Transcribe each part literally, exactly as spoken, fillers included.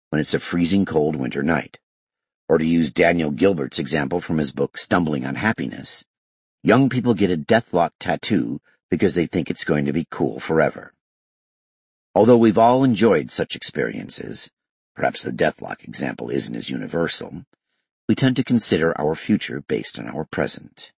when it's a freezing cold winter night. Or to use Daniel Gilbert's example from his book Stumbling on Happiness, young people get a deathlock tattoo because they think it's going to be cool forever. Although we've all enjoyed such experiences, perhaps the deathlock example isn't as universal, we tend to consider our future based on our present.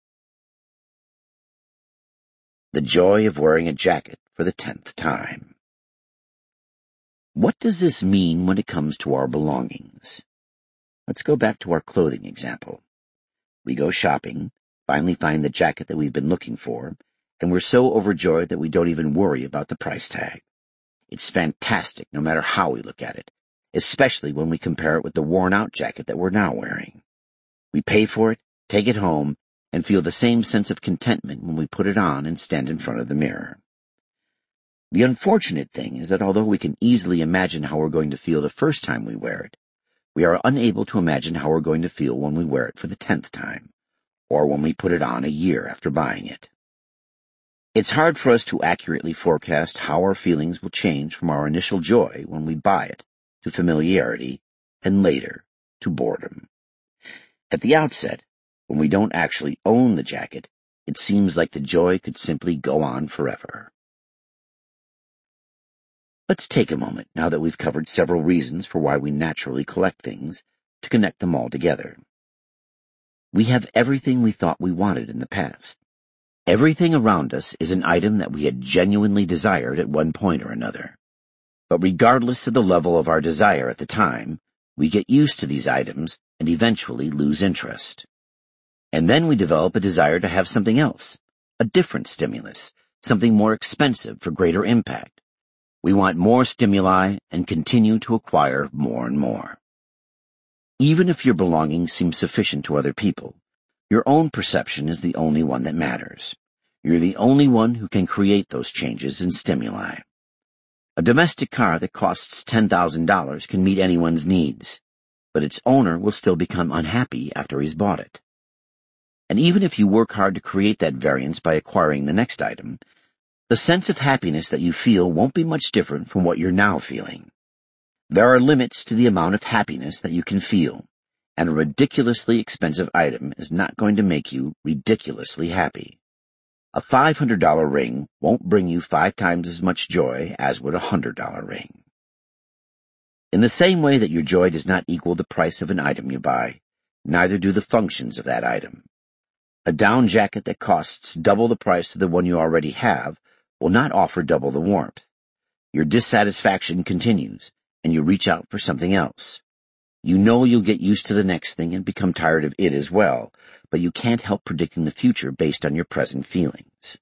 The joy of wearing a jacket for the tenth time. What does this mean when it comes to our belongings? Let's go back to our clothing example. We go shopping, finally find the jacket that we've been looking for, and we're so overjoyed that we don't even worry about the price tag. It's fantastic no matter how we look at it, especially when we compare it with the worn-out jacket that we're now wearing. We pay for it, take it home, and feel the same sense of contentment when we put it on and stand in front of the mirror. The unfortunate thing is that although we can easily imagine how we're going to feel the first time we wear it, we are unable to imagine how we're going to feel when we wear it for the tenth time, or when we put it on a year after buying it. It's hard for us to accurately forecast how our feelings will change from our initial joy when we buy it, to familiarity, and later, to boredom. At the outset, when we don't actually own the jacket, it seems like the joy could simply go on forever. Let's take a moment, now that we've covered several reasons for why we naturally collect things, to connect them all together. We have everything we thought we wanted in the past. Everything around us is an item that we had genuinely desired at one point or another. But regardless of the level of our desire at the time, we get used to these items and eventually lose interest. And then we develop a desire to have something else, a different stimulus, something more expensive for greater impact. We want more stimuli and continue to acquire more and more. Even if your belongings seem sufficient to other people, your own perception is the only one that matters. You're the only one who can create those changes in stimuli. A domestic car that costs ten thousand dollars can meet anyone's needs, but its owner will still become unhappy after he's bought it. And even if you work hard to create that variance by acquiring the next item, the sense of happiness that you feel won't be much different from what you're now feeling. There are limits to the amount of happiness that you can feel, and a ridiculously expensive item is not going to make you ridiculously happy. A five hundred dollar ring won't bring you five times as much joy as would a one hundred dollar ring. In the same way that your joy does not equal the price of an item you buy, neither do the functions of that item. A down jacket that costs double the price of the one you already have will not offer double the warmth. Your dissatisfaction continues, and you reach out for something else. You know you'll get used to the next thing and become tired of it as well, but you can't help predicting the future based on your present feelings.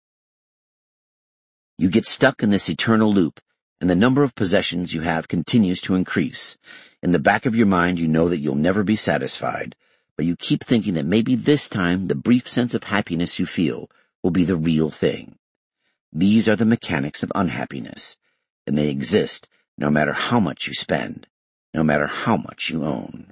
You get stuck in this eternal loop, and the number of possessions you have continues to increase. In the back of your mind, you know that you'll never be satisfied, but you keep thinking that maybe this time the brief sense of happiness you feel will be the real thing. These are the mechanics of unhappiness, and they exist no matter how much you spend, no matter how much you own.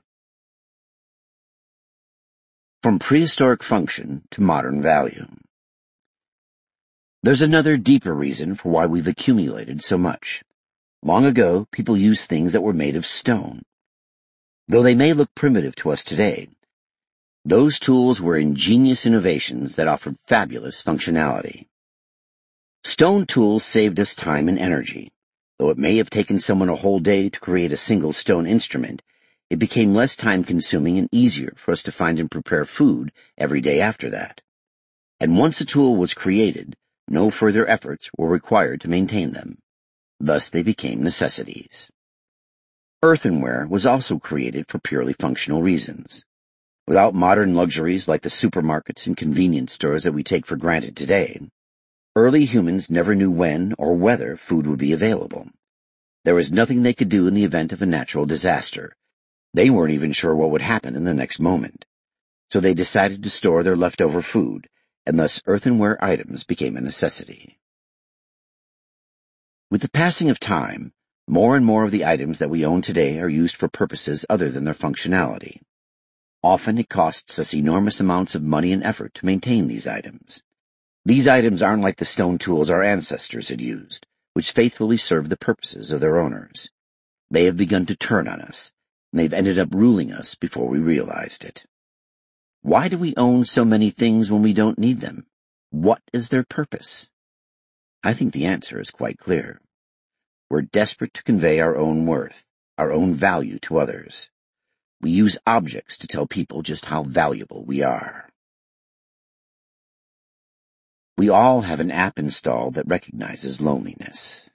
From prehistoric function to modern value. There's another deeper reason for why we've accumulated so much. Long ago, people used things that were made of stone. Though they may look primitive to us today, those tools were ingenious innovations that offered fabulous functionality. Stone tools saved us time and energy. Though it may have taken someone a whole day to create a single stone instrument, it became less time-consuming and easier for us to find and prepare food every day after that. And once a tool was created, no further efforts were required to maintain them. Thus they became necessities. Earthenware was also created for purely functional reasons. Without modern luxuries like the supermarkets and convenience stores that we take for granted today, early humans never knew when or whether food would be available. There was nothing they could do in the event of a natural disaster. They weren't even sure what would happen in the next moment. So they decided to store their leftover food, and thus earthenware items became a necessity. With the passing of time, more and more of the items that we own today are used for purposes other than their functionality. Often it costs us enormous amounts of money and effort to maintain these items. These items aren't like the stone tools our ancestors had used, which faithfully served the purposes of their owners. They have begun to turn on us, and they've ended up ruling us before we realized it. Why do we own so many things when we don't need them? What is their purpose? I think the answer is quite clear. We're desperate to convey our own worth, our own value to others. We use objects to tell people just how valuable we are. We all have an app installed that recognizes loneliness.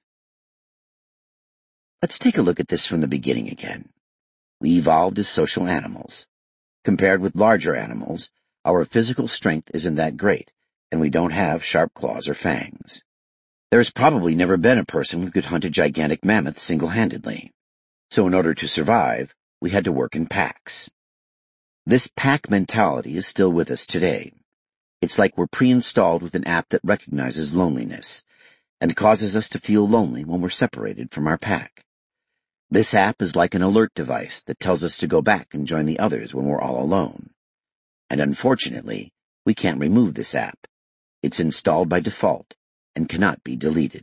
Let's take a look at this from the beginning again. We evolved as social animals. Compared with larger animals, our physical strength isn't that great, and we don't have sharp claws or fangs. There's probably never been a person who could hunt a gigantic mammoth single-handedly. So in order to survive, we had to work in packs. This pack mentality is still with us today. It's like we're pre-installed with an app that recognizes loneliness and causes us to feel lonely when we're separated from our pack. This app is like an alert device that tells us to go back and join the others when we're all alone. And unfortunately, we can't remove this app. It's installed by default and cannot be deleted.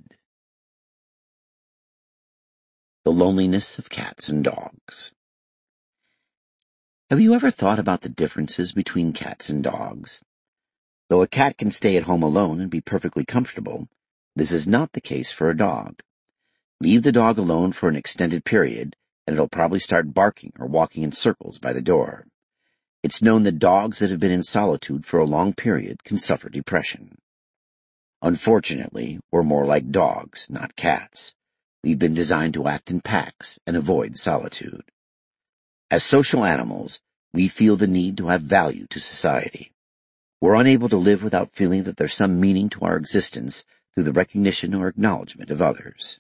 The loneliness of cats and dogs. Have you ever thought about the differences between cats and dogs? Though a cat can stay at home alone and be perfectly comfortable, this is not the case for a dog. Leave the dog alone for an extended period, and it'll probably start barking or walking in circles by the door. It's known that dogs that have been in solitude for a long period can suffer depression. Unfortunately, we're more like dogs, not cats. We've been designed to act in packs and avoid solitude. As social animals, we feel the need to have value to society. We're unable to live without feeling that there's some meaning to our existence through the recognition or acknowledgement of others.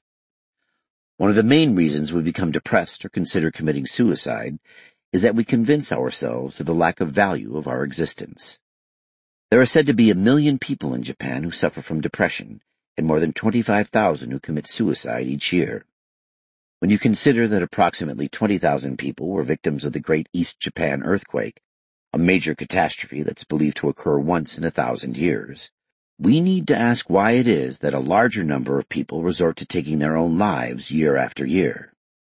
One of the main reasons we become depressed or consider committing suicide is that we convince ourselves of the lack of value of our existence. There are said to be a million people in Japan who suffer from depression, and more than twenty-five thousand who commit suicide each year. When you consider that approximately twenty thousand people were victims of the Great East Japan Earthquake, a major catastrophe that's believed to occur once in a thousand years, we need to ask why it is that a larger number of people resort to taking their own lives year after year.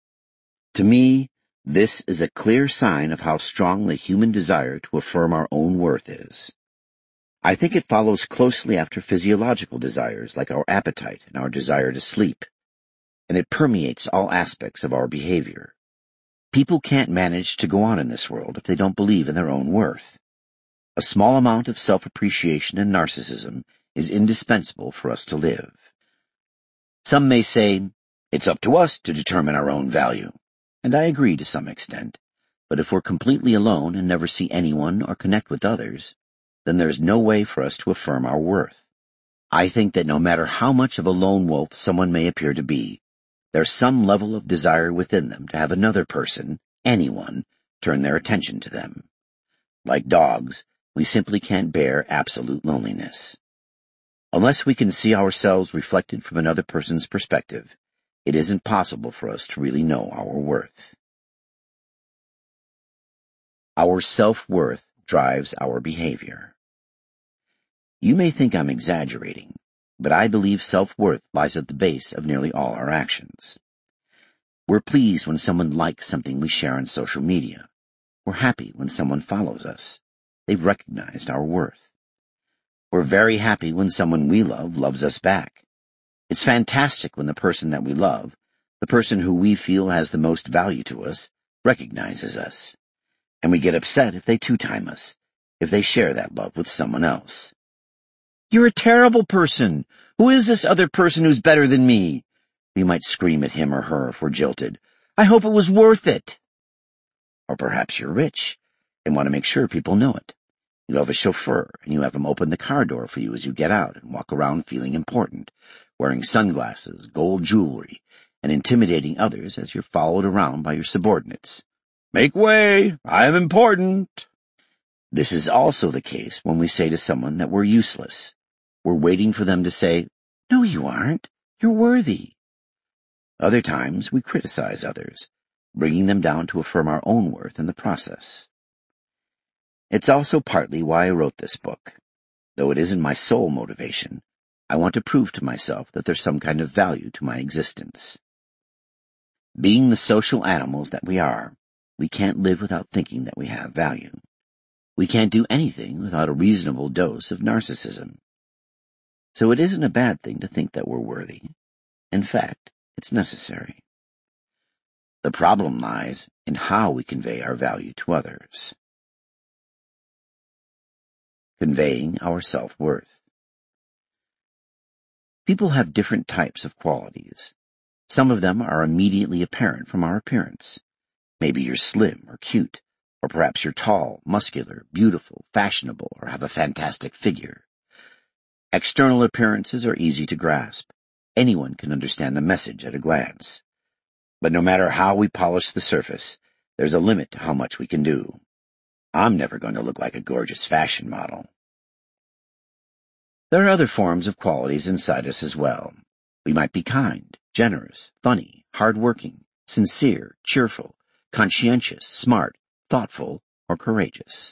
To me, this is a clear sign of how strong the human desire to affirm our own worth is. I think it follows closely after physiological desires like our appetite and our desire to sleep, and it permeates all aspects of our behavior. People can't manage to go on in this world if they don't believe in their own worth. A small amount of self-appreciation and narcissism is indispensable for us to live. Some may say, it's up to us to determine our own value, and I agree to some extent, but if we're completely alone and never see anyone or connect with others, then there's no way for us to affirm our worth. I think that no matter how much of a lone wolf someone may appear to be, there's some level of desire within them to have another person, anyone, turn their attention to them. Like dogs, we simply can't bear absolute loneliness. Unless we can see ourselves reflected from another person's perspective, it isn't possible for us to really know our worth. Our self-worth drives our behavior. You may think I'm exaggerating, but I believe self-worth lies at the base of nearly all our actions. We're pleased when someone likes something we share on social media. We're happy when someone follows us. They've recognized our worth. We're very happy when someone we love loves us back. It's fantastic when the person that we love, the person who we feel has the most value to us, recognizes us. And we get upset if they two-time us, if they share that love with someone else. You're a terrible person. Who is this other person who's better than me? We might scream at him or her if we're jilted. I hope it was worth it. Or perhaps you're rich and want to make sure people know it. You have a chauffeur and you have him open the car door for you as you get out and walk around feeling important, wearing sunglasses, gold jewelry, and intimidating others as you're followed around by your subordinates. Make way! I'm important! This is also the case when we say to someone that we're useless. We're waiting for them to say, no, you aren't. You're worthy. Other times, we criticize others, bringing them down to affirm our own worth in the process. It's also partly why I wrote this book. Though it isn't my sole motivation, I want to prove to myself that there's some kind of value to my existence. Being the social animals that we are, we can't live without thinking that we have value. We can't do anything without a reasonable dose of narcissism. So it isn't a bad thing to think that we're worthy. In fact, it's necessary. The problem lies in how we convey our value to others. Conveying our self-worth. People have different types of qualities. Some of them are immediately apparent from our appearance. Maybe you're slim or cute, or perhaps you're tall, muscular, beautiful, fashionable, or have a fantastic figure. External appearances are easy to grasp. Anyone can understand the message at a glance. But no matter how we polish the surface, there's a limit to how much we can do. I'm never going to look like a gorgeous fashion model. There are other forms of qualities inside us as well. We might be kind, generous, funny, hardworking, sincere, cheerful, conscientious, smart, thoughtful, or courageous.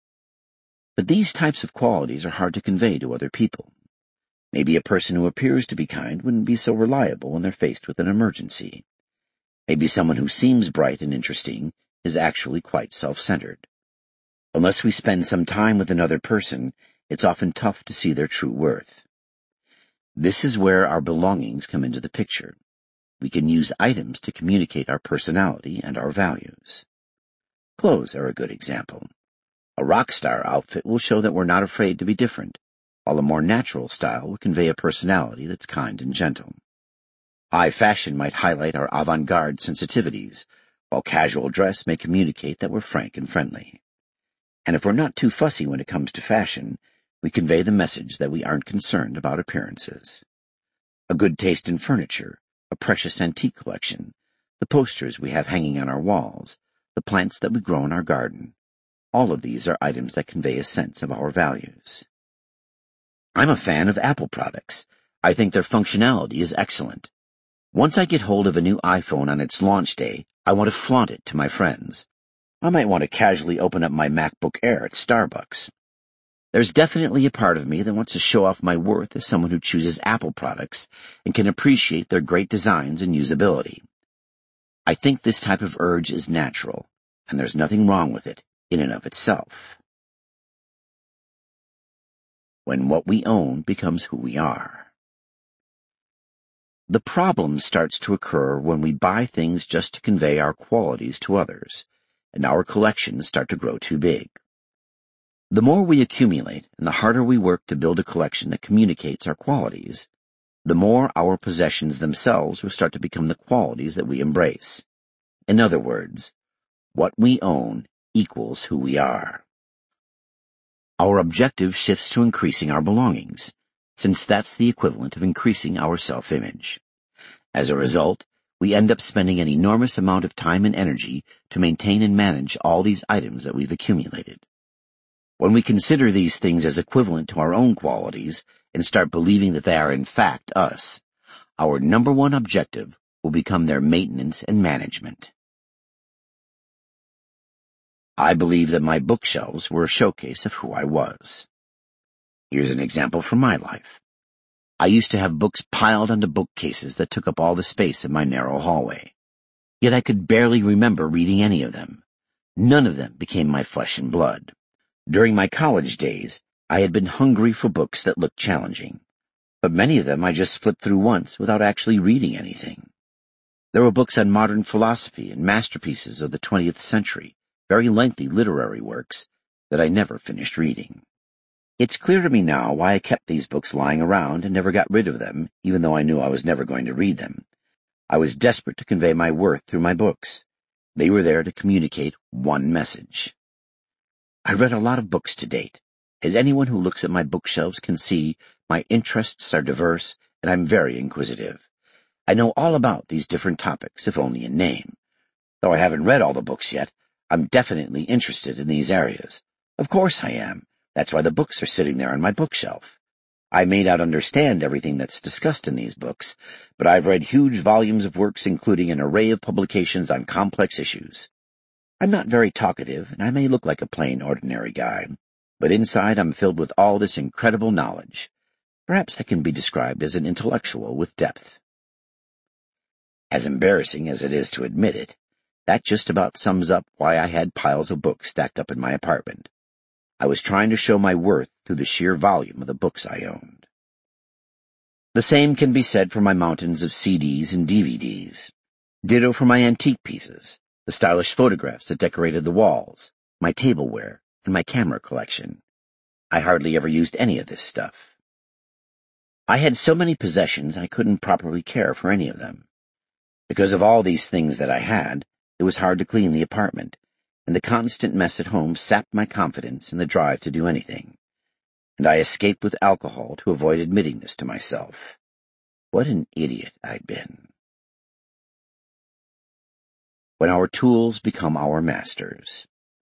But these types of qualities are hard to convey to other people. Maybe a person who appears to be kind wouldn't be so reliable when they're faced with an emergency. Maybe someone who seems bright and interesting is actually quite self-centered. Unless we spend some time with another person, it's often tough to see their true worth. This is where our belongings come into the picture. We can use items to communicate our personality and our values. Clothes are a good example. A rock star outfit will show that we're not afraid to be different, while a more natural style will convey a personality that's kind and gentle. High fashion might highlight our avant-garde sensitivities, while casual dress may communicate that we're frank and friendly. And if we're not too fussy when it comes to fashion, we convey the message that we aren't concerned about appearances. A good taste in furniture, a precious antique collection, the posters we have hanging on our walls, the plants that we grow in our garden, all of these are items that convey a sense of our values. I'm a fan of Apple products. I think their functionality is excellent. Once I get hold of a new iPhone on its launch day, I want to flaunt it to my friends. I might want to casually open up my MacBook Air at Starbucks. There's definitely a part of me that wants to show off my worth as someone who chooses Apple products and can appreciate their great designs and usability. I think this type of urge is natural, and there's nothing wrong with it in and of itself. When what we own becomes who we are. The problem starts to occur when we buy things just to convey our qualities to others, and our collections start to grow too big. The more we accumulate and the harder we work to build a collection that communicates our qualities, the more our possessions themselves will start to become the qualities that we embrace. In other words, what we own equals who we are. Our objective shifts to increasing our belongings, since that's the equivalent of increasing our self-image. As a result, we end up spending an enormous amount of time and energy to maintain and manage all these items that we've accumulated. When we consider these things as equivalent to our own qualities and start believing that they are in fact us, our number one objective will become their maintenance and management. I believe that my bookshelves were a showcase of who I was. Here's an example from my life. I used to have books piled onto bookcases that took up all the space in my narrow hallway. Yet I could barely remember reading any of them. None of them became my flesh and blood. During my college days, I had been hungry for books that looked challenging, but many of them I just flipped through once without actually reading anything. There were books on modern philosophy and masterpieces of the twentieth century, very lengthy literary works that I never finished reading. It's clear to me now why I kept these books lying around and never got rid of them, even though I knew I was never going to read them. I was desperate to convey my worth through my books. They were there to communicate one message. I've read a lot of books to date. As anyone who looks at my bookshelves can see, my interests are diverse, and I'm very inquisitive. I know all about these different topics, if only in name. Though I haven't read all the books yet, I'm definitely interested in these areas. Of course I am. That's why the books are sitting there on my bookshelf. I may not understand everything that's discussed in these books, but I've read huge volumes of works including an array of publications on complex issues. I'm not very talkative, and I may look like a plain, ordinary guy, but inside I'm filled with all this incredible knowledge. Perhaps I can be described as an intellectual with depth. As embarrassing as it is to admit it, that just about sums up why I had piles of books stacked up in my apartment. I was trying to show my worth through the sheer volume of the books I owned. The same can be said for my mountains of C Ds and D V Ds. Ditto for my antique pieces, the stylish photographs that decorated the walls, my tableware, and my camera collection. I hardly ever used any of this stuff. I had so many possessions I couldn't properly care for any of them. Because of all these things that I had, it was hard to clean the apartment, and the constant mess at home sapped my confidence and the drive to do anything. And I escaped with alcohol to avoid admitting this to myself. What an idiot I'd been. When our tools become our masters.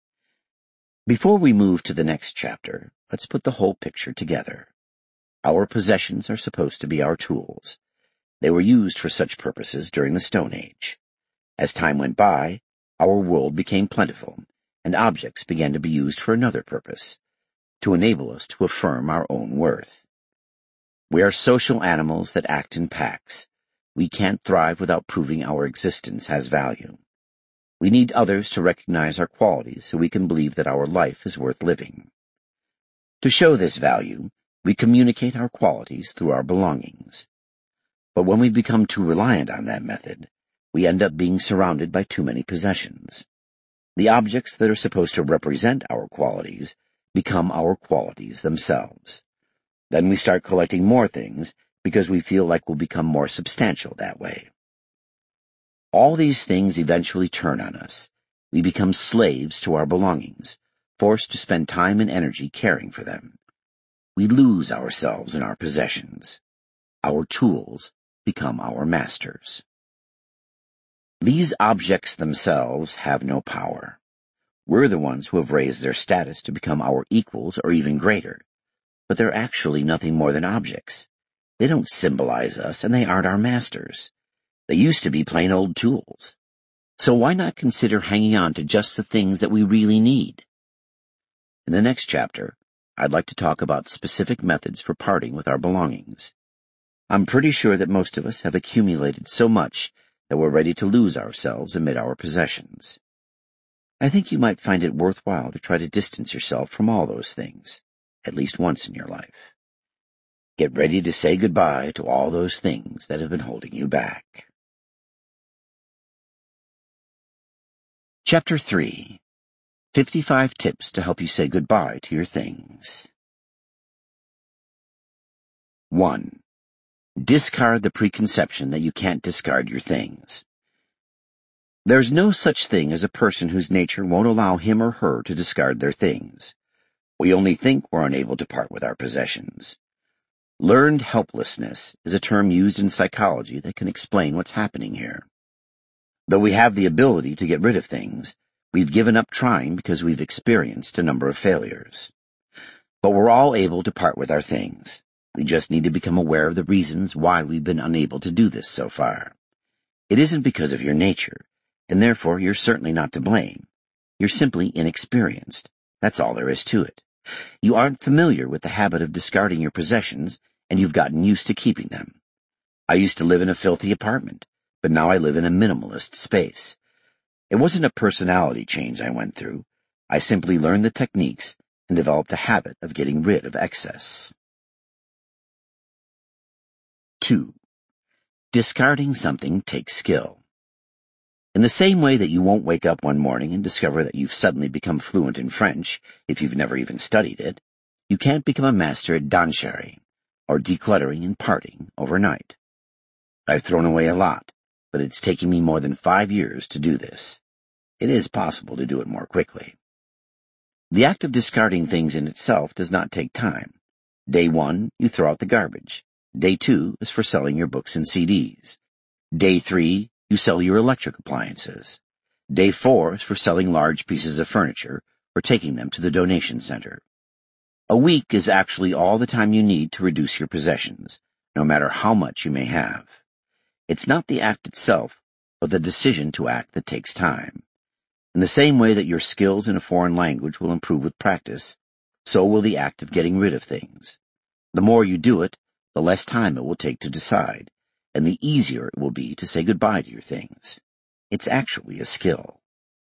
Before we move to the next chapter, let's put the whole picture together. Our possessions are supposed to be our tools. They were used for such purposes during the Stone Age. As time went by, our world became plentiful, and objects began to be used for another purpose, to enable us to affirm our own worth. We are social animals that act in packs. We can't thrive without proving our existence has value. We need others to recognize our qualities so we can believe that our life is worth living. To show this value, we communicate our qualities through our belongings. But when we become too reliant on that method, we end up being surrounded by too many possessions. The objects that are supposed to represent our qualities become our qualities themselves. Then we start collecting more things because we feel like we'll become more substantial that way. All these things eventually turn on us. We become slaves to our belongings, forced to spend time and energy caring for them. We lose ourselves in our possessions. Our tools become our masters. These objects themselves have no power. We're the ones who have raised their status to become our equals or even greater. But they're actually nothing more than objects. They don't symbolize us, and they aren't our masters. They used to be plain old tools. So why not consider hanging on to just the things that we really need? In the next chapter, I'd like to talk about specific methods for parting with our belongings. I'm pretty sure that most of us have accumulated so much that we're ready to lose ourselves amid our possessions. I think you might find it worthwhile to try to distance yourself from all those things, at least once in your life. Get ready to say goodbye to all those things that have been holding you back. Chapter three. fifty-five Tips to Help You Say Goodbye to Your Things. one. Discard the preconception that you can't discard your things. There's no such thing as a person whose nature won't allow him or her to discard their things. We only think we're unable to part with our possessions. Learned helplessness is a term used in psychology that can explain what's happening here. Though we have the ability to get rid of things, we've given up trying because we've experienced a number of failures. But we're all able to part with our things. We just need to become aware of the reasons why we've been unable to do this so far. It isn't because of your nature, and therefore you're certainly not to blame. You're simply inexperienced. That's all there is to it. You aren't familiar with the habit of discarding your possessions, and you've gotten used to keeping them. I used to live in a filthy apartment, but now I live in a minimalist space. It wasn't a personality change I went through. I simply learned the techniques and developed a habit of getting rid of excess. two. Discarding something takes skill. In the same way that you won't wake up one morning and discover that you've suddenly become fluent in French if you've never even studied it, you can't become a master at danshari, or decluttering and parting, overnight. I've thrown away a lot, but it's taken me more than five years to do this. It is possible to do it more quickly. The act of discarding things in itself does not take time. Day one, you throw out the garbage. Day two is for selling your books and C Ds. Day three, you sell your electric appliances. Day four is for selling large pieces of furniture or taking them to the donation center. A week is actually all the time you need to reduce your possessions, no matter how much you may have. It's not the act itself, but the decision to act that takes time. In the same way that your skills in a foreign language will improve with practice, so will the act of getting rid of things. The more you do it, the less time it will take to decide, and the easier it will be to say goodbye to your things. It's actually a skill.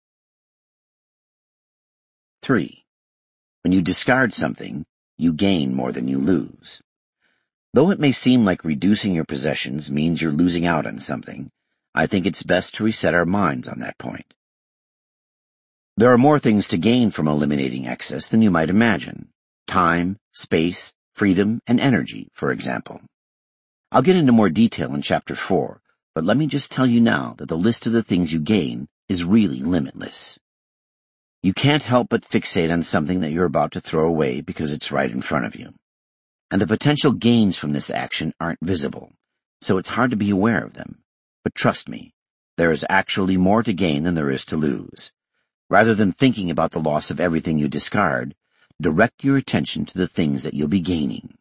Three. When you discard something, you gain more than you lose. Though it may seem like reducing your possessions means you're losing out on something, I think it's best to reset our minds on that point. There are more things to gain from eliminating excess than you might imagine. Time, space, freedom, and energy, for example. I'll get into more detail in Chapter four, but let me just tell you now that the list of the things you gain is really limitless. You can't help but fixate on something that you're about to throw away because it's right in front of you. And the potential gains from this action aren't visible, so it's hard to be aware of them. But trust me, there is actually more to gain than there is to lose. Rather than thinking about the loss of everything you discard, direct your attention to the things that you'll be gaining.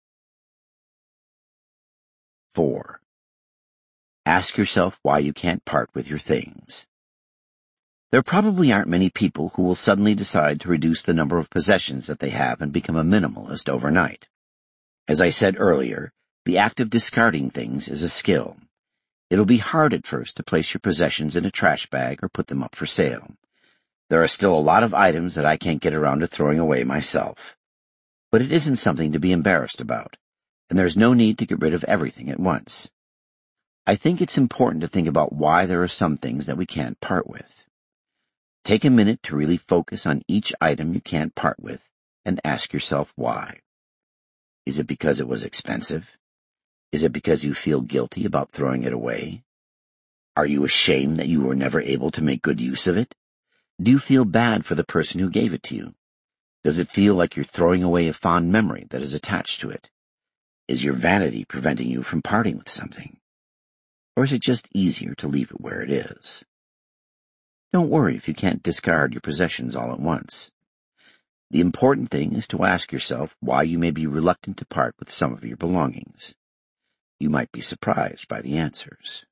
Four. Ask yourself why you can't part with your things. There probably aren't many people who will suddenly decide to reduce the number of possessions that they have and become a minimalist overnight. As I said earlier, the act of discarding things is a skill. It'll be hard at first to place your possessions in a trash bag or put them up for sale. There are still a lot of items that I can't get around to throwing away myself. But it isn't something to be embarrassed about, and there's no need to get rid of everything at once. I think it's important to think about why there are some things that we can't part with. Take a minute to really focus on each item you can't part with and ask yourself why. Is it because it was expensive? Is it because you feel guilty about throwing it away? Are you ashamed that you were never able to make good use of it? Do you feel bad for the person who gave it to you? Does it feel like you're throwing away a fond memory that is attached to it? Is your vanity preventing you from parting with something? Or is it just easier to leave it where it is? Don't worry if you can't discard your possessions all at once. The important thing is to ask yourself why you may be reluctant to part with some of your belongings. You might be surprised by the answers.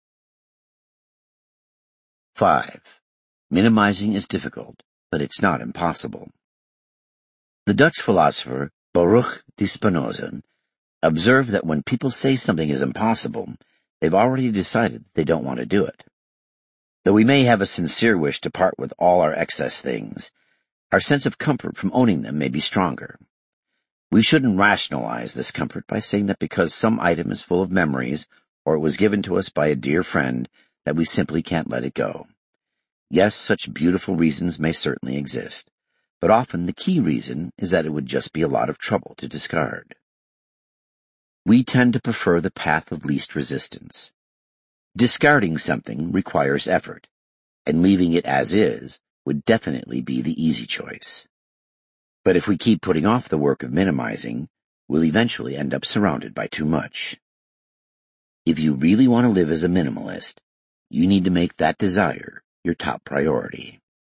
Five. Minimizing is difficult, but it's not impossible. The Dutch philosopher Baruch de Spinoza observed that when people say something is impossible, they've already decided that they don't want to do it. Though we may have a sincere wish to part with all our excess things, our sense of comfort from owning them may be stronger. We shouldn't rationalize this comfort by saying that because some item is full of memories or it was given to us by a dear friend that we simply can't let it go. Yes, such beautiful reasons may certainly exist, but often the key reason is that it would just be a lot of trouble to discard. We tend to prefer the path of least resistance. Discarding something requires effort, and leaving it as is would definitely be the easy choice. But if we keep putting off the work of minimizing, we'll eventually end up surrounded by too much. If you really want to live as a minimalist, you need to make that desire your top priority.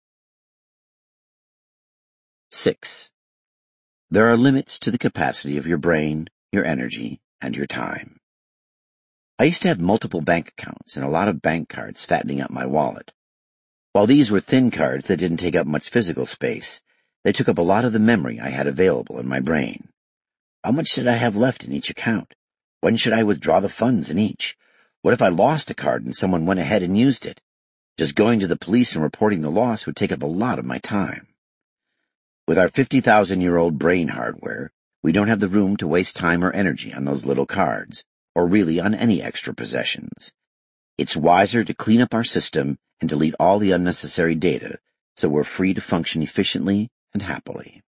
Six. There are limits to the capacity of your brain, your energy, and your time. I used to have multiple bank accounts and a lot of bank cards fattening up my wallet. While these were thin cards that didn't take up much physical space, they took up a lot of the memory I had available in my brain. How much did I have left in each account? When should I withdraw the funds in each? What if I lost a card and someone went ahead and used it? Just going to the police and reporting the loss would take up a lot of my time. With our fifty thousand year old brain hardware, we don't have the room to waste time or energy on those little cards, or really on any extra possessions. It's wiser to clean up our system and delete all the unnecessary data so we're free to function efficiently and happily.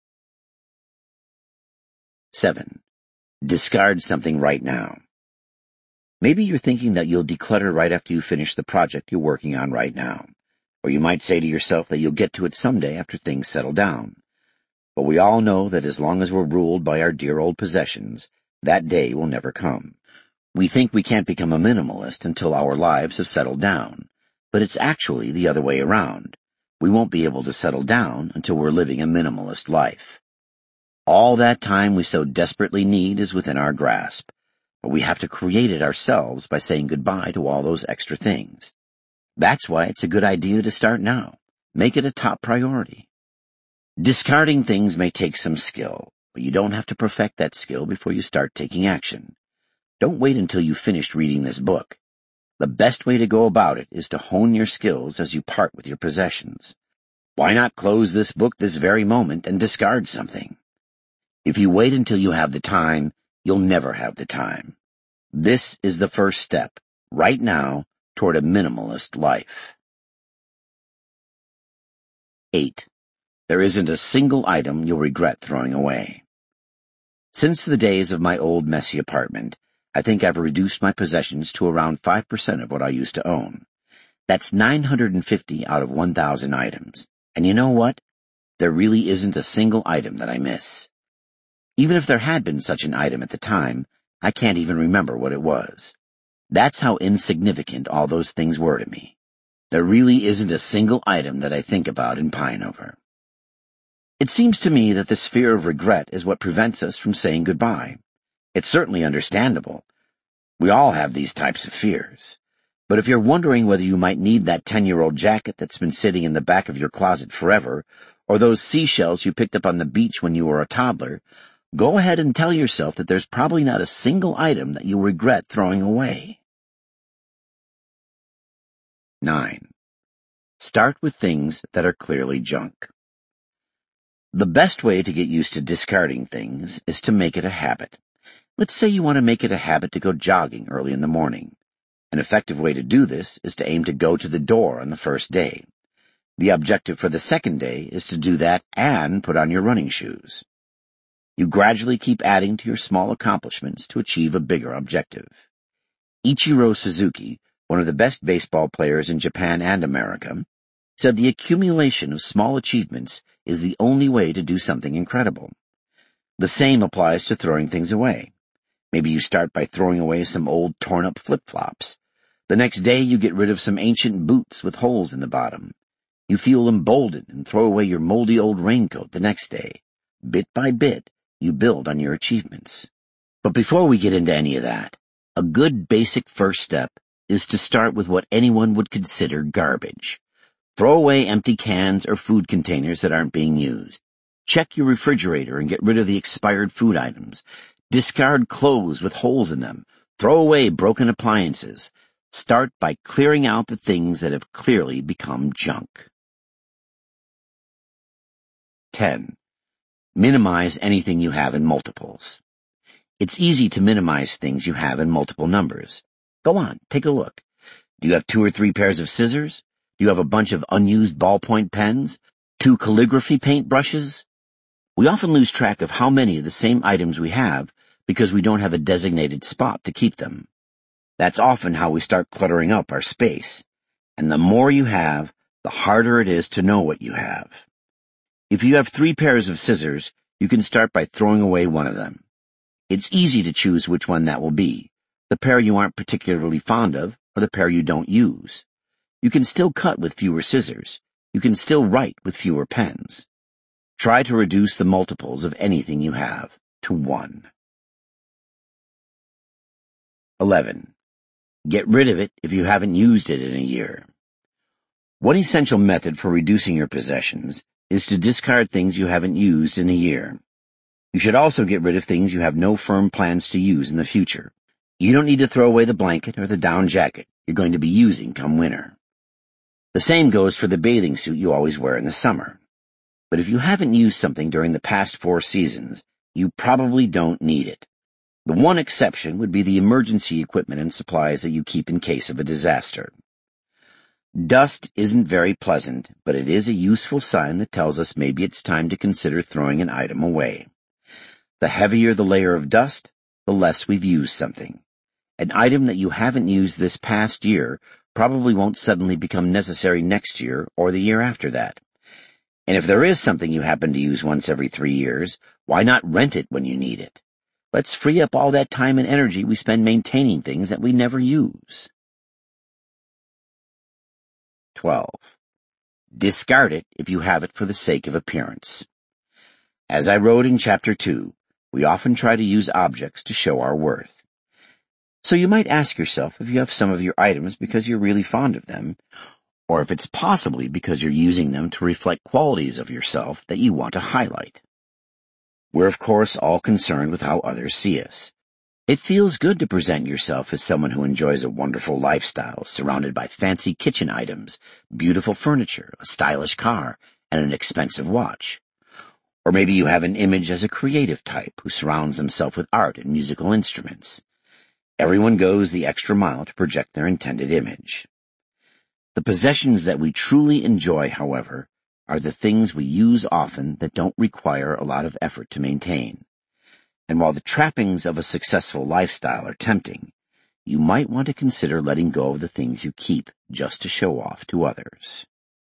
Seven. Discard something right now. Maybe you're thinking that you'll declutter right after you finish the project you're working on right now. Or you might say to yourself that you'll get to it someday after things settle down. But we all know that as long as we're ruled by our dear old possessions, that day will never come. We think we can't become a minimalist until our lives have settled down, but it's actually the other way around. We won't be able to settle down until we're living a minimalist life. All that time we so desperately need is within our grasp, but we have to create it ourselves by saying goodbye to all those extra things. That's why it's a good idea to start now. Make it a top priority. Discarding things may take some skill, but you don't have to perfect that skill before you start taking action. Don't wait until you've finished reading this book. The best way to go about it is to hone your skills as you part with your possessions. Why not close this book this very moment and discard something? If you wait until you have the time, you'll never have the time. This is the first step, right now, toward a minimalist life. Eight. There isn't a single item you'll regret throwing away. Since the days of my old messy apartment, I think I've reduced my possessions to around five percent of what I used to own. That's nine hundred fifty out of one thousand items. And you know what? There really isn't a single item that I miss. Even if there had been such an item at the time, I can't even remember what it was. That's how insignificant all those things were to me. There really isn't a single item that I think about and pine over. It seems to me that this fear of regret is what prevents us from saying goodbye. It's certainly understandable. We all have these types of fears. But if you're wondering whether you might need that ten-year-old jacket that's been sitting in the back of your closet forever, or those seashells you picked up on the beach when you were a toddler, go ahead and tell yourself that there's probably not a single item that you'll regret throwing away. Nine. Start with things that are clearly junk. The best way to get used to discarding things is to make it a habit. Let's say you want to make it a habit to go jogging early in the morning. An effective way to do this is to aim to go to the door on the first day. The objective for the second day is to do that and put on your running shoes. You gradually keep adding to your small accomplishments to achieve a bigger objective. Ichiro Suzuki, one of the best baseball players in Japan and America, said the accumulation of small achievements is the only way to do something incredible. The same applies to throwing things away. Maybe you start by throwing away some old torn-up flip-flops. The next day you get rid of some ancient boots with holes in the bottom. You feel emboldened and throw away your moldy old raincoat the next day. Bit by bit, you build on your achievements. But before we get into any of that, a good basic first step is to start with what anyone would consider garbage. Throw away empty cans or food containers that aren't being used. Check your refrigerator and get rid of the expired food items. Discard clothes with holes in them. Throw away broken appliances. Start by clearing out the things that have clearly become junk. Ten. Minimize anything you have in multiples. It's easy to minimize things you have in multiple numbers. Go on, take a look. Do you have two or three pairs of scissors? Do you have a bunch of unused ballpoint pens? Two calligraphy paintbrushes? We often lose track of how many of the same items we have because we don't have a designated spot to keep them. That's often how we start cluttering up our space. And the more you have, the harder it is to know what you have. If you have three pairs of scissors, you can start by throwing away one of them. It's easy to choose which one that will be, the pair you aren't particularly fond of or the pair you don't use. You can still cut with fewer scissors. You can still write with fewer pens. Try to reduce the multiples of anything you have to one. Eleven. Get rid of it if you haven't used it in a year. One essential method for reducing your possessions is to discard things you haven't used in a year. You should also get rid of things you have no firm plans to use in the future. You don't need to throw away the blanket or the down jacket you're going to be using come winter. The same goes for the bathing suit you always wear in the summer. But if you haven't used something during the past four seasons, you probably don't need it. The one exception would be the emergency equipment and supplies that you keep in case of a disaster. Dust isn't very pleasant, but it is a useful sign that tells us maybe it's time to consider throwing an item away. The heavier the layer of dust, the less we've used something. An item that you haven't used this past year probably won't suddenly become necessary next year or the year after that. And if there is something you happen to use once every three years, why not rent it when you need it? Let's free up all that time and energy we spend maintaining things that we never use. Twelve. Discard it if you have it for the sake of appearance. As I wrote in Chapter two, we often try to use objects to show our worth. So you might ask yourself if you have some of your items because you're really fond of them, or if it's possibly because you're using them to reflect qualities of yourself that you want to highlight. We're of course all concerned with how others see us. It feels good to present yourself as someone who enjoys a wonderful lifestyle surrounded by fancy kitchen items, beautiful furniture, a stylish car, and an expensive watch. Or maybe you have an image as a creative type who surrounds himself with art and musical instruments. Everyone goes the extra mile to project their intended image. The possessions that we truly enjoy, however, are the things we use often that don't require a lot of effort to maintain. And while the trappings of a successful lifestyle are tempting, you might want to consider letting go of the things you keep just to show off to others.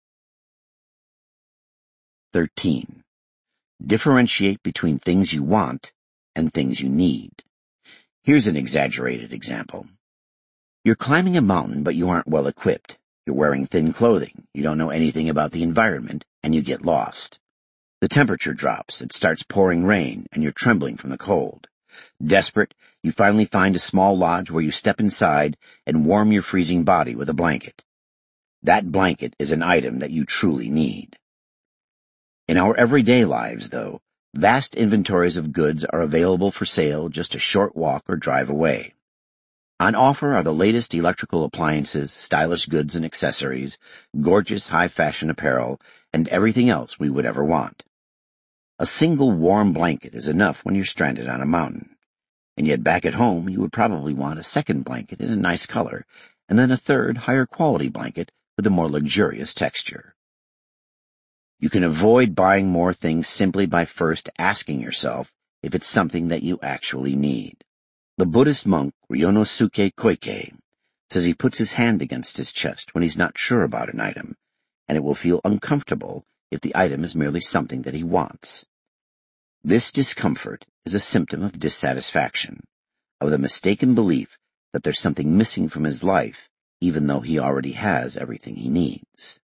thirteen. Differentiate between things you want and things you need. Here's an exaggerated example. You're climbing a mountain, but you aren't well equipped. You're wearing thin clothing, you don't know anything about the environment, and you get lost. The temperature drops, it starts pouring rain, and you're trembling from the cold. Desperate, you finally find a small lodge where you step inside and warm your freezing body with a blanket. That blanket is an item that you truly need. In our everyday lives, though, vast inventories of goods are available for sale just a short walk or drive away. On offer are the latest electrical appliances, stylish goods and accessories, gorgeous high-fashion apparel, and everything else we would ever want. A single warm blanket is enough when you're stranded on a mountain. And yet back at home, you would probably want a second blanket in a nice color, and then a third, higher-quality blanket with a more luxurious texture. You can avoid buying more things simply by first asking yourself if it's something that you actually need. The Buddhist monk Ryonosuke Koike says he puts his hand against his chest when he's not sure about an item, and it will feel uncomfortable if the item is merely something that he wants. This discomfort is a symptom of dissatisfaction, of the mistaken belief that there's something missing from his life, even though he already has everything he needs.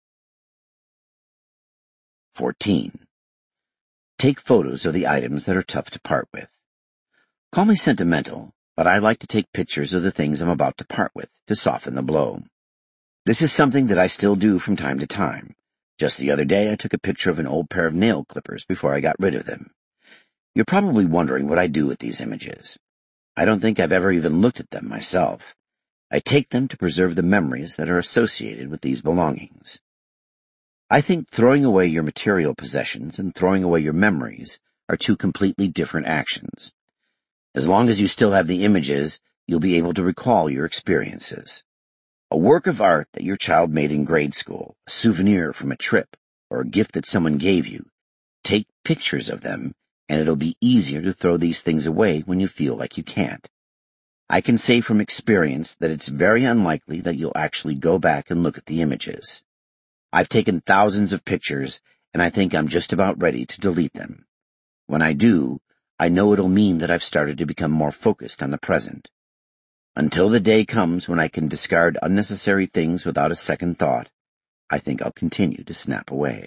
fourteen. Take photos of the items that are tough to part with. Call me sentimental, but I like to take pictures of the things I'm about to part with to soften the blow. This is something that I still do from time to time. Just the other day I took a picture of an old pair of nail clippers before I got rid of them. You're probably wondering what I do with these images. I don't think I've ever even looked at them myself. I take them to preserve the memories that are associated with these belongings. I think throwing away your material possessions and throwing away your memories are two completely different actions. As long as you still have the images, you'll be able to recall your experiences. A work of art that your child made in grade school, a souvenir from a trip, or a gift that someone gave you, take pictures of them, and it'll be easier to throw these things away when you feel like you can't. I can say from experience that it's very unlikely that you'll actually go back and look at the images. I've taken thousands of pictures, and I think I'm just about ready to delete them. When I do, I know it'll mean that I've started to become more focused on the present. Until the day comes when I can discard unnecessary things without a second thought, I think I'll continue to snap away.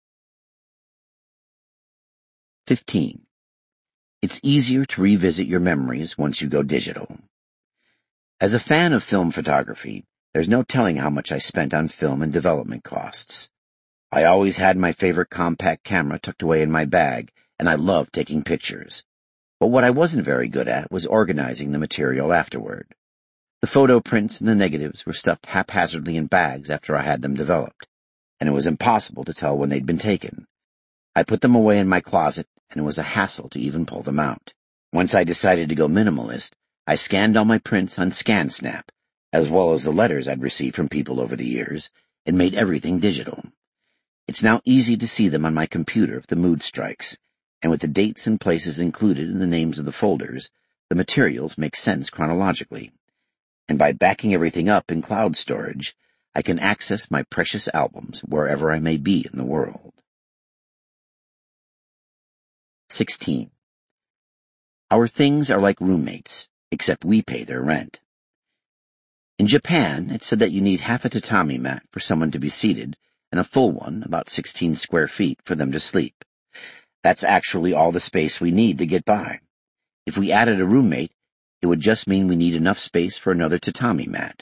fifteen. It's easier to revisit your memories once you go digital. As a fan of film photography, there's no telling how much I spent on film and development costs. I always had my favorite compact camera tucked away in my bag, and I loved taking pictures. But what I wasn't very good at was organizing the material afterward. The photo prints and the negatives were stuffed haphazardly in bags after I had them developed, and it was impossible to tell when they'd been taken. I put them away in my closet, and it was a hassle to even pull them out. Once I decided to go minimalist, I scanned all my prints on ScanSnap, as well as the letters I'd received from people over the years, and made everything digital. It's now easy to see them on my computer if the mood strikes, and with the dates and places included in the names of the folders, the materials make sense chronologically. And by backing everything up in cloud storage, I can access my precious albums wherever I may be in the world. sixteen. Our things are like roommates, except we pay their rent. In Japan, it's said that you need half a tatami mat for someone to be seated, and a full one, about sixteen square feet, for them to sleep. That's actually all the space we need to get by. If we added a roommate, it would just mean we need enough space for another tatami mat.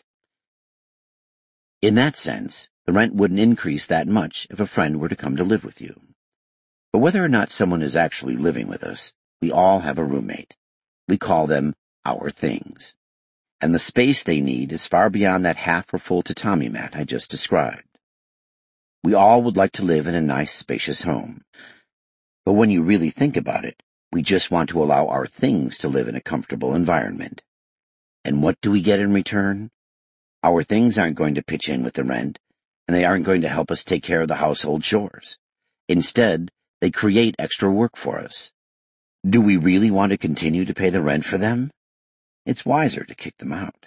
In that sense, the rent wouldn't increase that much if a friend were to come to live with you. But whether or not someone is actually living with us, we all have a roommate. We call them our things. And the space they need is far beyond that half or full tatami mat I just described. We all would like to live in a nice, spacious home. But when you really think about it, we just want to allow our things to live in a comfortable environment. And what do we get in return? Our things aren't going to pitch in with the rent, and they aren't going to help us take care of the household chores. Instead, they create extra work for us. Do we really want to continue to pay the rent for them? It's wiser to kick them out.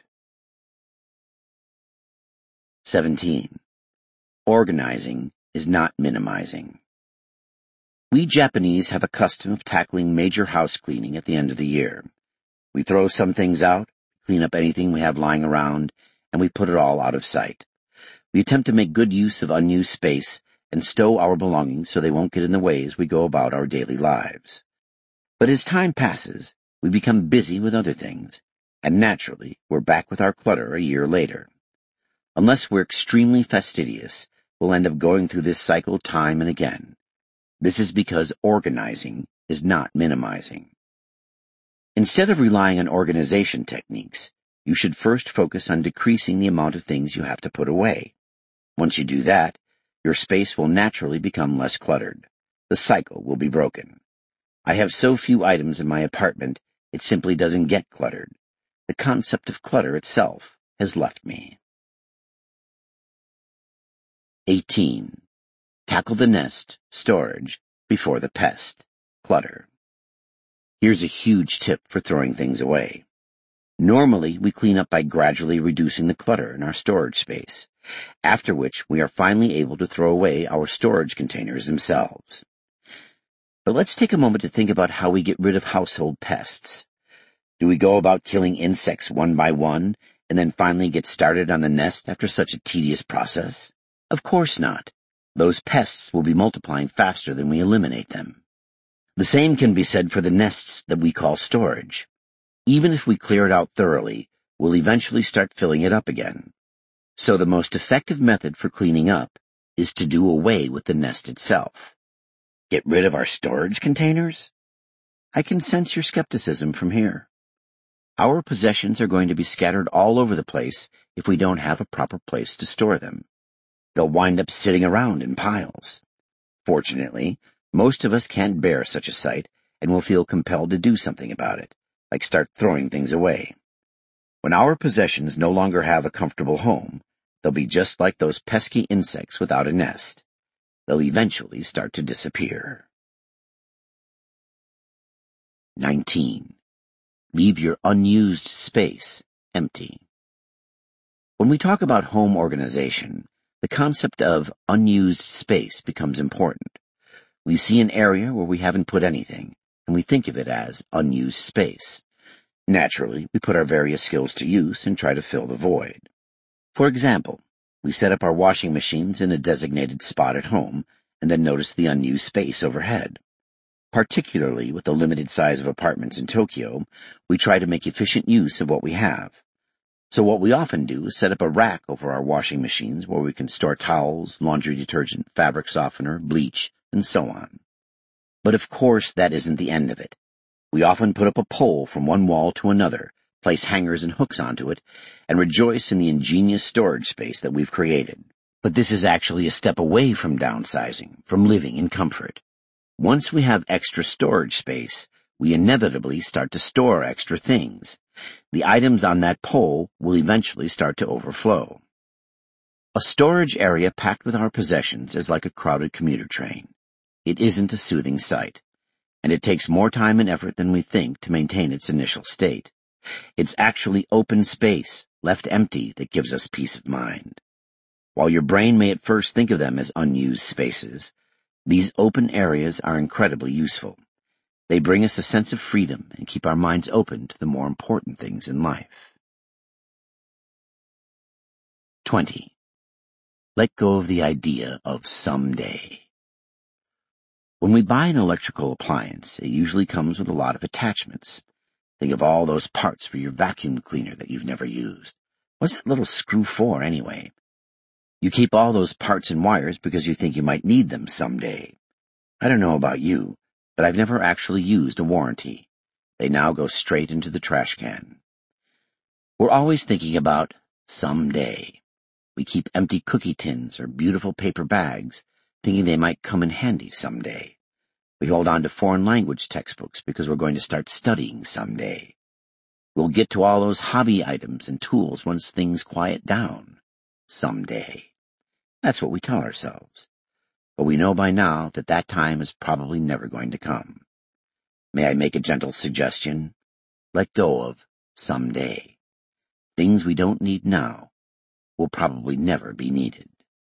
seventeen. Organizing is not minimizing. We Japanese have a custom of tackling major house cleaning at the end of the year. We throw some things out, clean up anything we have lying around, and we put it all out of sight. We attempt to make good use of unused space and stow our belongings so they won't get in the way as we go about our daily lives. But as time passes, we become busy with other things, and naturally, we're back with our clutter a year later. Unless we're extremely fastidious, we'll end up going through this cycle time and again. This is because organizing is not minimizing. Instead of relying on organization techniques, you should first focus on decreasing the amount of things you have to put away. Once you do that, your space will naturally become less cluttered. The cycle will be broken. I have so few items in my apartment, it simply doesn't get cluttered. The concept of clutter itself has left me. eighteen. Tackle the nest, storage, before the pest, clutter. Here's a huge tip for throwing things away. Normally, we clean up by gradually reducing the clutter in our storage space, after which we are finally able to throw away our storage containers themselves. But let's take a moment to think about how we get rid of household pests. Do we go about killing insects one by one, and then finally get started on the nest after such a tedious process? Of course not. Those pests will be multiplying faster than we eliminate them. The same can be said for the nests that we call storage. Even if we clear it out thoroughly, we'll eventually start filling it up again. So the most effective method for cleaning up is to do away with the nest itself. Get rid of our storage containers? I can sense your skepticism from here. Our possessions are going to be scattered all over the place if we don't have a proper place to store them. They'll wind up sitting around in piles. Fortunately, most of us can't bear such a sight and will feel compelled to do something about it, like start throwing things away. When our possessions no longer have a comfortable home, they'll be just like those pesky insects without a nest. They'll eventually start to disappear. nineteen. Leave your unused space empty. When we talk about home organization, the concept of unused space becomes important. We see an area where we haven't put anything, and we think of it as unused space. Naturally, we put our various skills to use and try to fill the void. For example, we set up our washing machines in a designated spot at home and then notice the unused space overhead. Particularly with the limited size of apartments in Tokyo, we try to make efficient use of what we have. So what we often do is set up a rack over our washing machines where we can store towels, laundry detergent, fabric softener, bleach, and so on. But of course that isn't the end of it. We often put up a pole from one wall to another, place hangers and hooks onto it, and rejoice in the ingenious storage space that we've created. But this is actually a step away from downsizing, from living in comfort. Once we have extra storage space, we inevitably start to store extra things. The items on that pole will eventually start to overflow. A storage area packed with our possessions is like a crowded commuter train. It isn't a soothing sight, and it takes more time and effort than we think to maintain its initial state. It's actually open space, left empty, that gives us peace of mind. While your brain may at first think of them as unused spaces, these open areas are incredibly useful. They bring us a sense of freedom and keep our minds open to the more important things in life. twenty. Let go of the idea of someday. When we buy an electrical appliance, it usually comes with a lot of attachments. Think of all those parts for your vacuum cleaner that you've never used. What's that little screw for, anyway? You keep all those parts and wires because you think you might need them someday. I don't know about you, but I've never actually used a warranty. They now go straight into the trash can. We're always thinking about someday. We keep empty cookie tins or beautiful paper bags, thinking they might come in handy someday. We hold on to foreign language textbooks because we're going to start studying someday. We'll get to all those hobby items and tools once things quiet down. Someday. That's what we tell ourselves. But we know by now that that time is probably never going to come. May I make a gentle suggestion? Let go of someday. Things we don't need now will probably never be needed.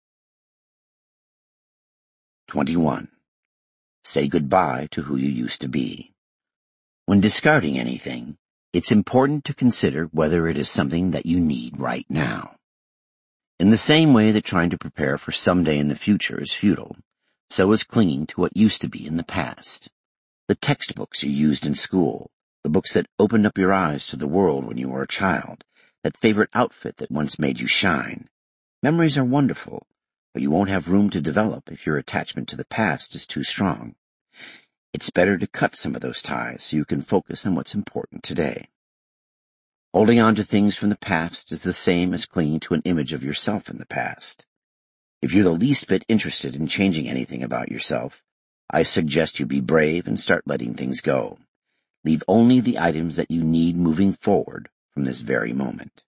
twenty-one. Say goodbye to who you used to be. When discarding anything, it's important to consider whether it is something that you need right now. In the same way that trying to prepare for someday in the future is futile, so is clinging to what used to be in the past. The textbooks you used in school, the books that opened up your eyes to the world when you were a child, that favorite outfit that once made you shine. Memories are wonderful, but you won't have room to develop if your attachment to the past is too strong. It's better to cut some of those ties so you can focus on what's important today. Holding on to things from the past is the same as clinging to an image of yourself in the past. If you're the least bit interested in changing anything about yourself, I suggest you be brave and start letting things go. Leave only the items that you need moving forward from this very moment.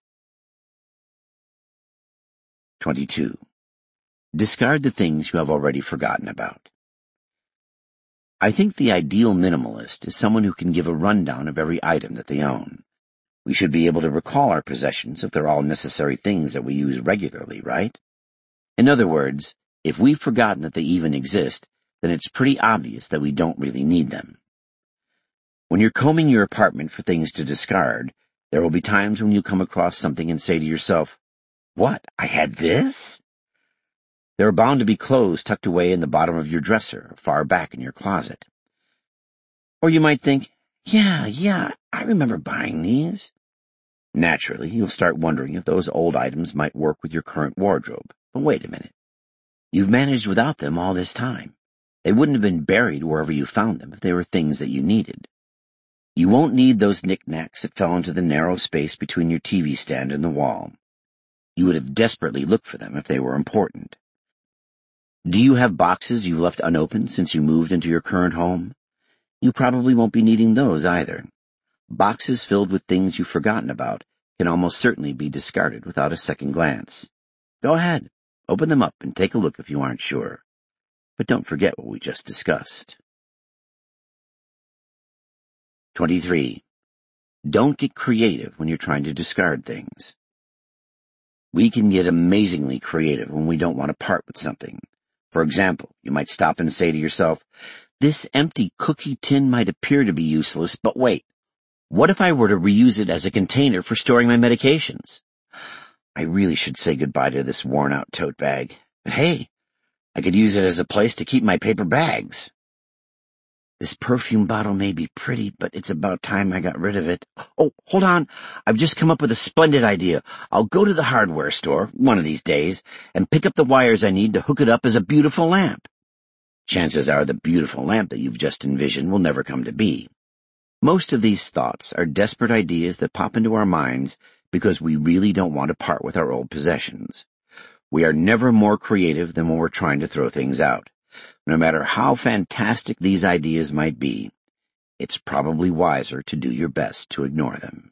twenty-two. Discard the things you have already forgotten about. I think the ideal minimalist is someone who can give a rundown of every item that they own. We should be able to recall our possessions if they're all necessary things that we use regularly, right? In other words, if we've forgotten that they even exist, then it's pretty obvious that we don't really need them. When you're combing your apartment for things to discard, there will be times when you come across something and say to yourself, "What, I had this?" There are bound to be clothes tucked away in the bottom of your dresser or far back in your closet. Or you might think, yeah, yeah, I remember buying these. Naturally, you'll start wondering if those old items might work with your current wardrobe. But wait a minute. You've managed without them all this time. They wouldn't have been buried wherever you found them if they were things that you needed. You won't need those knickknacks that fell into the narrow space between your T V stand and the wall. You would have desperately looked for them if they were important. Do you have boxes you've left unopened since you moved into your current home? You probably won't be needing those either. Boxes filled with things you've forgotten about can almost certainly be discarded without a second glance. Go ahead, open them up and take a look if you aren't sure. But don't forget what we just discussed. twenty-three. Don't get creative when you're trying to discard things. We can get amazingly creative when we don't want to part with something. For example, you might stop and say to yourself, this empty cookie tin might appear to be useless, but wait, what if I were to reuse it as a container for storing my medications? I really should say goodbye to this worn-out tote bag. But hey, I could use it as a place to keep my paper bags. This perfume bottle may be pretty, but it's about time I got rid of it. Oh, hold on. I've just come up with a splendid idea. I'll go to the hardware store, one of these days, and pick up the wires I need to hook it up as a beautiful lamp. Chances are the beautiful lamp that you've just envisioned will never come to be. Most of these thoughts are desperate ideas that pop into our minds because we really don't want to part with our old possessions. We are never more creative than when we're trying to throw things out. No matter how fantastic these ideas might be, it's probably wiser to do your best to ignore them.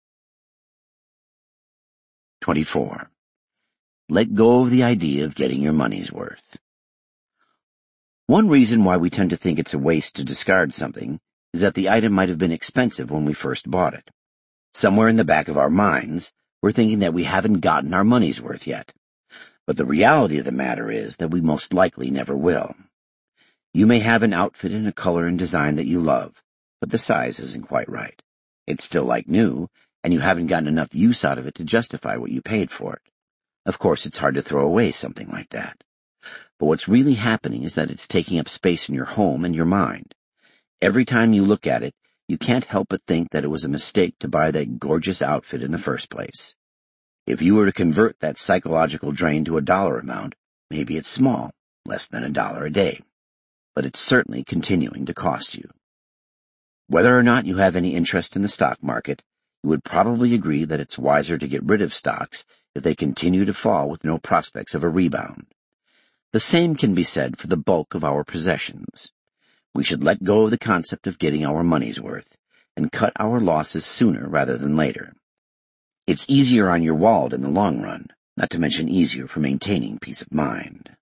twenty-four. Let go of the idea of getting your money's worth. One reason why we tend to think it's a waste to discard something is that the item might have been expensive when we first bought it. Somewhere in the back of our minds, we're thinking that we haven't gotten our money's worth yet. But the reality of the matter is that we most likely never will. You may have an outfit in a color and design that you love, but the size isn't quite right. It's still like new, and you haven't gotten enough use out of it to justify what you paid for it. Of course, it's hard to throw away something like that. But what's really happening is that it's taking up space in your home and your mind. Every time you look at it, you can't help but think that it was a mistake to buy that gorgeous outfit in the first place. If you were to convert that psychological drain to a dollar amount, maybe it's small, less than a dollar a day. But it's certainly continuing to cost you. Whether or not you have any interest in the stock market, you would probably agree that it's wiser to get rid of stocks if they continue to fall with no prospects of a rebound. The same can be said for the bulk of our possessions. We should let go of the concept of getting our money's worth and cut our losses sooner rather than later. It's easier on your wallet in the long run, not to mention easier for maintaining peace of mind.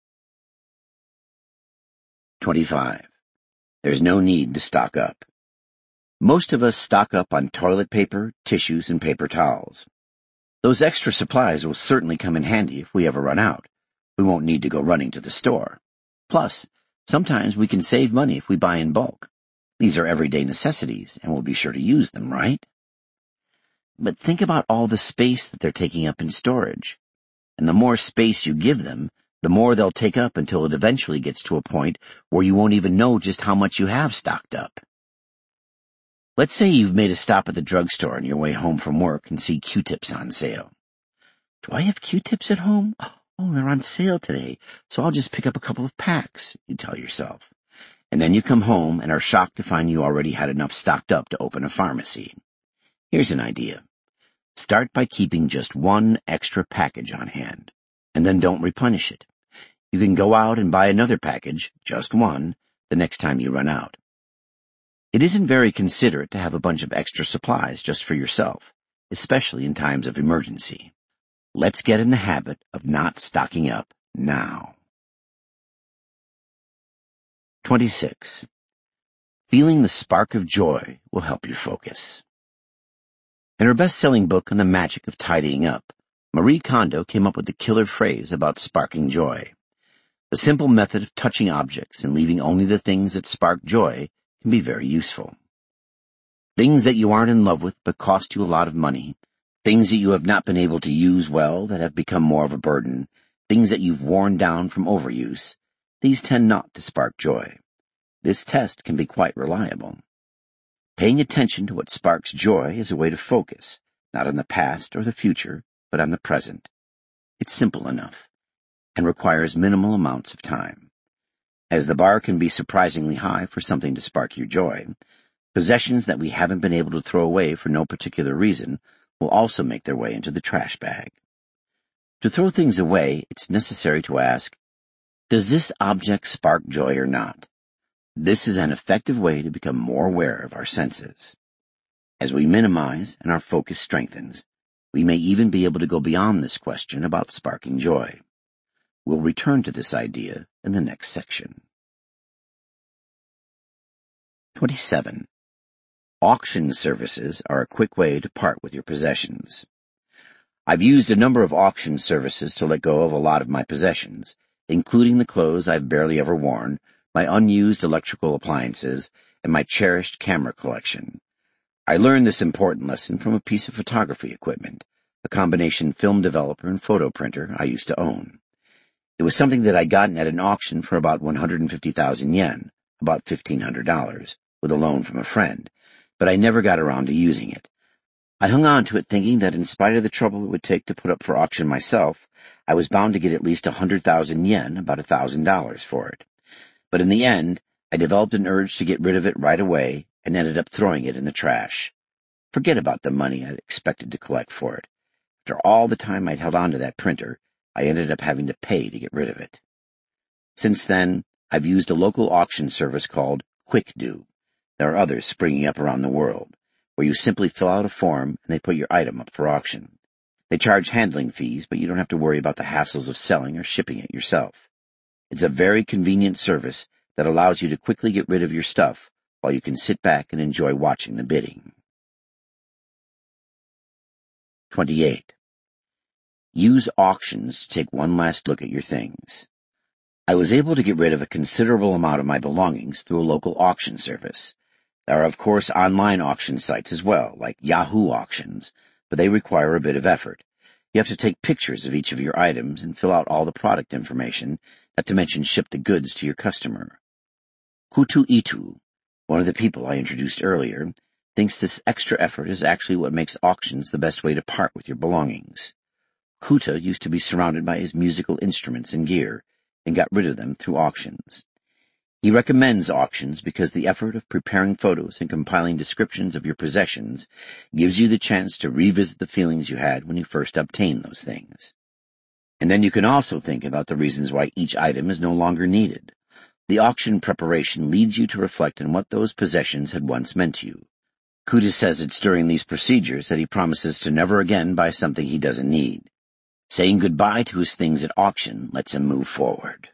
twenty-five. There's no need to stock up. Most of us stock up on toilet paper, tissues, and paper towels. Those extra supplies will certainly come in handy if we ever run out. We won't need to go running to the store. Plus, sometimes we can save money if we buy in bulk. These are everyday necessities, and we'll be sure to use them, right? But think about all the space that they're taking up in storage. And the more space you give them, the more they'll take up until it eventually gets to a point where you won't even know just how much you have stocked up. Let's say you've made a stop at the drugstore on your way home from work and see Q-tips on sale. Do I have Q-tips at home? Oh, they're on sale today, so I'll just pick up a couple of packs, you tell yourself. And then you come home and are shocked to find you already had enough stocked up to open a pharmacy. Here's an idea. Start by keeping just one extra package on hand, and then don't replenish it. You can go out and buy another package, just one, the next time you run out. It isn't very considerate to have a bunch of extra supplies just for yourself, especially in times of emergency. Let's get in the habit of not stocking up now. twenty-six. Feeling the spark of joy will help you focus. In her best-selling book on the magic of tidying up, Marie Kondo came up with the killer phrase about sparking joy. The simple method of touching objects and leaving only the things that spark joy can be very useful. Things that you aren't in love with but cost you a lot of money, things that you have not been able to use well that have become more of a burden, things that you've worn down from overuse, these tend not to spark joy. This test can be quite reliable. Paying attention to what sparks joy is a way to focus, not on the past or the future, but on the present. It's simple enough, and requires minimal amounts of time. As the bar can be surprisingly high for something to spark your joy, possessions that we haven't been able to throw away for no particular reason will also make their way into the trash bag. To throw things away, it's necessary to ask, does this object spark joy or not? This is an effective way to become more aware of our senses. As we minimize and our focus strengthens, we may even be able to go beyond this question about sparking joy. We'll return to this idea in the next section. twenty-seven. Auction services are a quick way to part with your possessions. I've used a number of auction services to let go of a lot of my possessions, including the clothes I've barely ever worn, my unused electrical appliances, and my cherished camera collection. I learned this important lesson from a piece of photography equipment, a combination film developer and photo printer I used to own. It was something that I'd gotten at an auction for about one hundred fifty thousand yen, about fifteen hundred dollars, with a loan from a friend, but I never got around to using it. I hung on to it thinking that in spite of the trouble it would take to put up for auction myself, I was bound to get at least one hundred thousand yen, about one thousand dollars for it. But in the end, I developed an urge to get rid of it right away and ended up throwing it in the trash. Forget about the money I'd expected to collect for it. After all the time I'd held on to that printer, I ended up having to pay to get rid of it. Since then, I've used a local auction service called QuickDo. There are others springing up around the world, where you simply fill out a form and they put your item up for auction. They charge handling fees, but you don't have to worry about the hassles of selling or shipping it yourself. It's a very convenient service that allows you to quickly get rid of your stuff while you can sit back and enjoy watching the bidding. twenty-eight. Use auctions to take one last look at your things. I was able to get rid of a considerable amount of my belongings through a local auction service. There are, of course, online auction sites as well, like Yahoo Auctions, but they require a bit of effort. You have to take pictures of each of your items and fill out all the product information, not to mention ship the goods to your customer. Kutu Itu, one of the people I introduced earlier, thinks this extra effort is actually what makes auctions the best way to part with your belongings. Kuta used to be surrounded by his musical instruments and gear, and got rid of them through auctions. He recommends auctions because the effort of preparing photos and compiling descriptions of your possessions gives you the chance to revisit the feelings you had when you first obtained those things. And then you can also think about the reasons why each item is no longer needed. The auction preparation leads you to reflect on what those possessions had once meant to you. Kuta says it's during these procedures that he promises to never again buy something he doesn't need. Saying goodbye to his things at auction lets him move forward.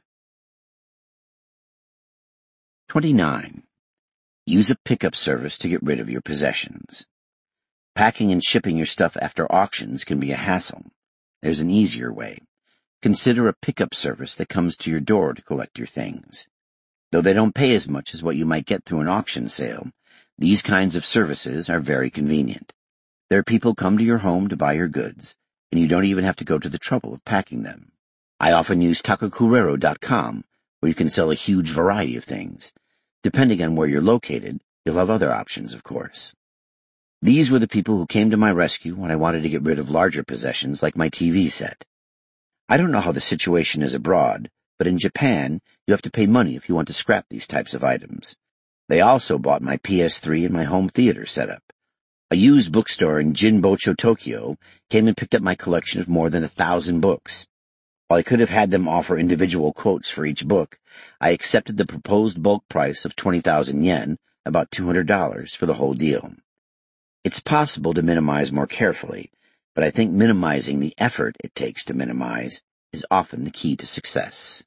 twenty-nine. Use a pickup service to get rid of your possessions. Packing and shipping your stuff after auctions can be a hassle. There's an easier way. Consider a pickup service that comes to your door to collect your things. Though they don't pay as much as what you might get through an auction sale, these kinds of services are very convenient. Their people come to your home to buy your goods, and you don't even have to go to the trouble of packing them. I often use Takacurero dot com, where you can sell a huge variety of things. Depending on where you're located, you'll have other options, of course. These were the people who came to my rescue when I wanted to get rid of larger possessions like my T V set. I don't know how the situation is abroad, but in Japan, you have to pay money if you want to scrap these types of items. They also bought my P S three and my home theater setup. A used bookstore in Jinbocho, Tokyo, came and picked up my collection of more than a thousand books. While I could have had them offer individual quotes for each book, I accepted the proposed bulk price of twenty thousand yen, about two hundred dollars, for the whole deal. It's possible to minimize more carefully, but I think minimizing the effort it takes to minimize is often the key to success.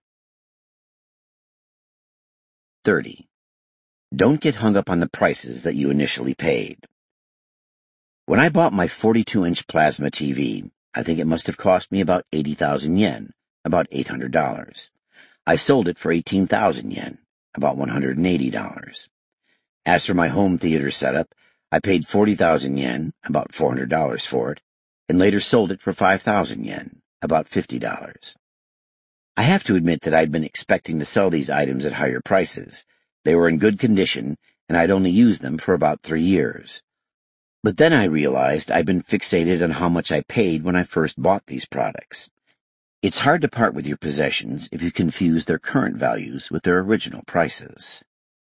thirty. Don't get hung up on the prices that you initially paid. When I bought my forty-two inch plasma T V, I think it must have cost me about eighty thousand yen, about eight hundred dollars. I sold it for eighteen thousand yen, about one hundred eighty dollars. As for my home theater setup, I paid forty thousand yen, about four hundred dollars for it, and later sold it for five thousand yen, about fifty dollars. I have to admit that I'd been expecting to sell these items at higher prices. They were in good condition, and I'd only used them for about three years. But then I realized I'd been fixated on how much I paid when I first bought these products. It's hard to part with your possessions if you confuse their current values with their original prices.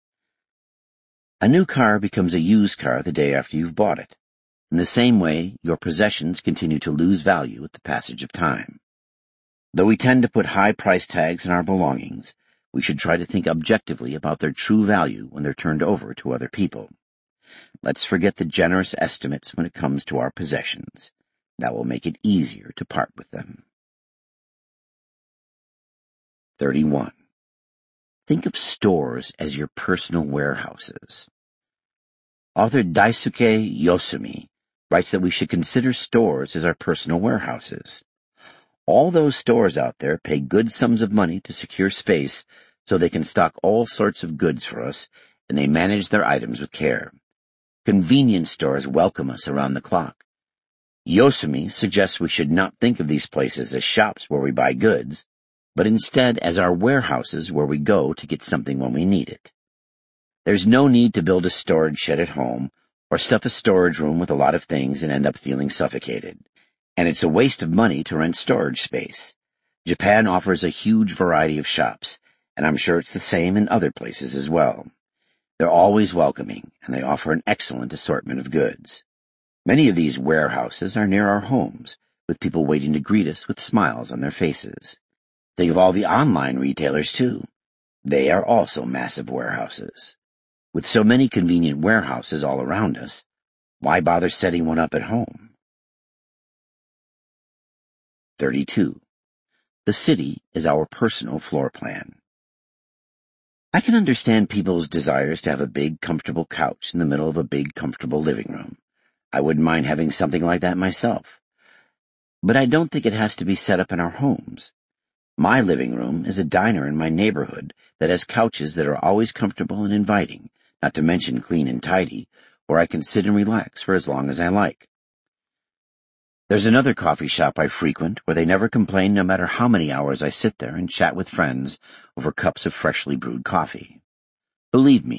A new car becomes a used car the day after you've bought it. In the same way, your possessions continue to lose value with the passage of time. Though we tend to put high price tags on our belongings, we should try to think objectively about their true value when they're turned over to other people. Let's forget the generous estimates when it comes to our possessions. That will make it easier to part with them. thirty-one. Think of stores as your personal warehouses. Author Daisuke Yosumi writes that we should consider stores as our personal warehouses. All those stores out there pay good sums of money to secure space so they can stock all sorts of goods for us, and they manage their items with care. Convenience stores welcome us around the clock. Yosumi suggests we should not think of these places as shops where we buy goods, but instead as our warehouses where we go to get something when we need it. There's no need to build a storage shed at home or stuff a storage room with a lot of things and end up feeling suffocated. And it's a waste of money to rent storage space. Japan offers a huge variety of shops, and I'm sure it's the same in other places as well. They're always welcoming, and they offer an excellent assortment of goods. Many of these warehouses are near our homes, with people waiting to greet us with smiles on their faces. Think of all the online retailers, too. They are also massive warehouses. With so many convenient warehouses all around us, why bother setting one up at home? thirty-two. The city is our personal floor plan. I can understand people's desires to have a big, comfortable couch in the middle of a big, comfortable living room. I wouldn't mind having something like that myself. But I don't think it has to be set up in our homes. My living room is a diner in my neighborhood that has couches that are always comfortable and inviting, not to mention clean and tidy, where I can sit and relax for as long as I like. There's another coffee shop I frequent where they never complain no matter how many hours I sit there and chat with friends over cups of freshly brewed coffee. Believe me,